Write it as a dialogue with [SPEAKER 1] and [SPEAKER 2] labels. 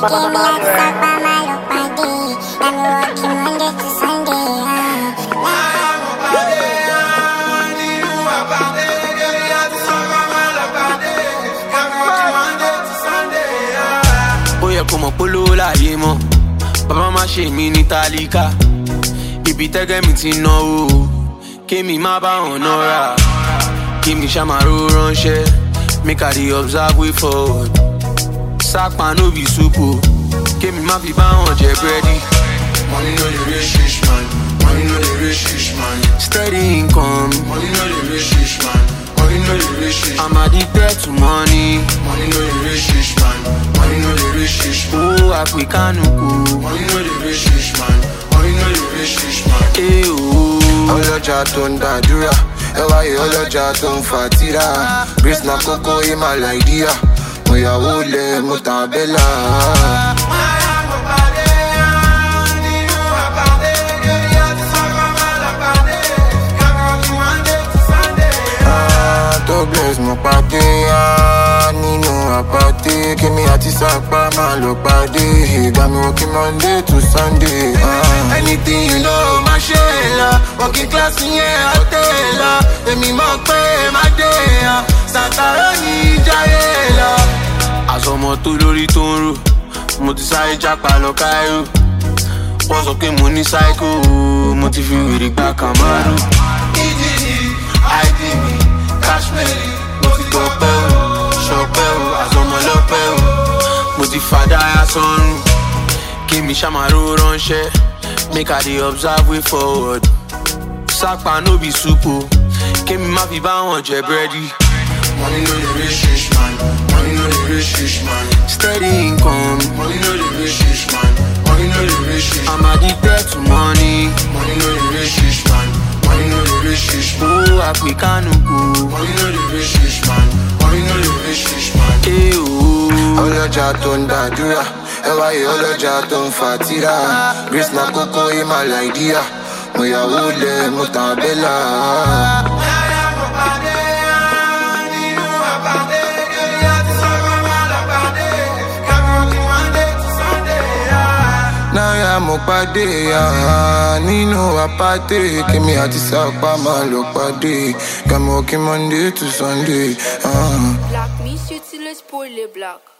[SPEAKER 1] Ó yẹ kó mọ̀ polówó láyé mọ́, bàbá má ṣe mí ní tálíkà. Ibi tẹ́gẹ́ mi ti náwó, kémi má bá wọn nọ́ra. Kémi ṣàmárò ránṣẹ́, make I dey observe way forward. Sápá no be soup o, kémi má fi bá wọn jẹ búrẹ́dì.
[SPEAKER 2] Money no dey reach rich man, money no dey reach rich man.
[SPEAKER 1] Steady income,
[SPEAKER 2] Money no dey reach rich man, money no dey reach rich man.
[SPEAKER 1] I'm addicted to money.
[SPEAKER 2] Money no dey reach rich man, money no dey reach rich man.
[SPEAKER 1] Owó àpè kánùkù,
[SPEAKER 2] Money no dey reach rich man, money no dey reach rich man.
[SPEAKER 1] ooo.
[SPEAKER 3] Ọlọ́jà tó ń dàdúrà, ẹwà yìí ọlọ́jà tó ń fàtírà. Grace na kókó ìmà láìdíà, mo yàwó lẹ̀ mo tàn bẹ́là. Tó bless mo pàdé nínú àpàdé. Kémi àti Sápá máa lọ pàdé. Ìgbà mi working Monday to Sunday.
[SPEAKER 1] Anything you know, má ṣe lọ. Working class yẹn àtẹ̀ lọ. Èmi mọ̀ pé má dé yan. Sàtàrà ní ìjáyé lọ. Àsọmọ tó lórí tó ń rò, mo ti sáré jápa lọ Cairo. Wọ́n sọ pé mo ní psycho, mo ti fi wèrè gba Kamaru. EDD, IDB, Kashmiri, mo ti tọpẹ́ o, ṣọpẹ́ o, àsọmọ lọ́pẹ́ o. Mo ti fàdáyà sọ́run, kémi ṣàmárò ránṣẹ́, make I dey observe way forward. Sápá no be soup o, kémi má fi bá wọn jẹ búrẹ́dì.
[SPEAKER 2] Money no dey reach rich man, money no dey reach rich man.
[SPEAKER 1] Steady income,
[SPEAKER 2] Money no dey reach rich man, money no dey reach rich man.
[SPEAKER 1] I'm addicted to money.
[SPEAKER 2] Money no dey reach rich man, money no dey reach rich man.
[SPEAKER 1] Owó àpè kánùkù,
[SPEAKER 2] Money no dey reach rich man, money no dey reach rich man.
[SPEAKER 1] ooo.
[SPEAKER 3] Ọlọ́jà tó ń dàdúrà, ẹwà yìí ọlọ́jà tó ń fàtírà. Grace na kókó ìmà láìdíà, mo yàwó lẹ̀ mo tàn bẹ́là. Náírà mo pàdé nínú àpàdé. Kémi àti Sápá máa lọ pàdé. Got me working Monday to Sunday.
[SPEAKER 4] Black, me utilise pour les blacks.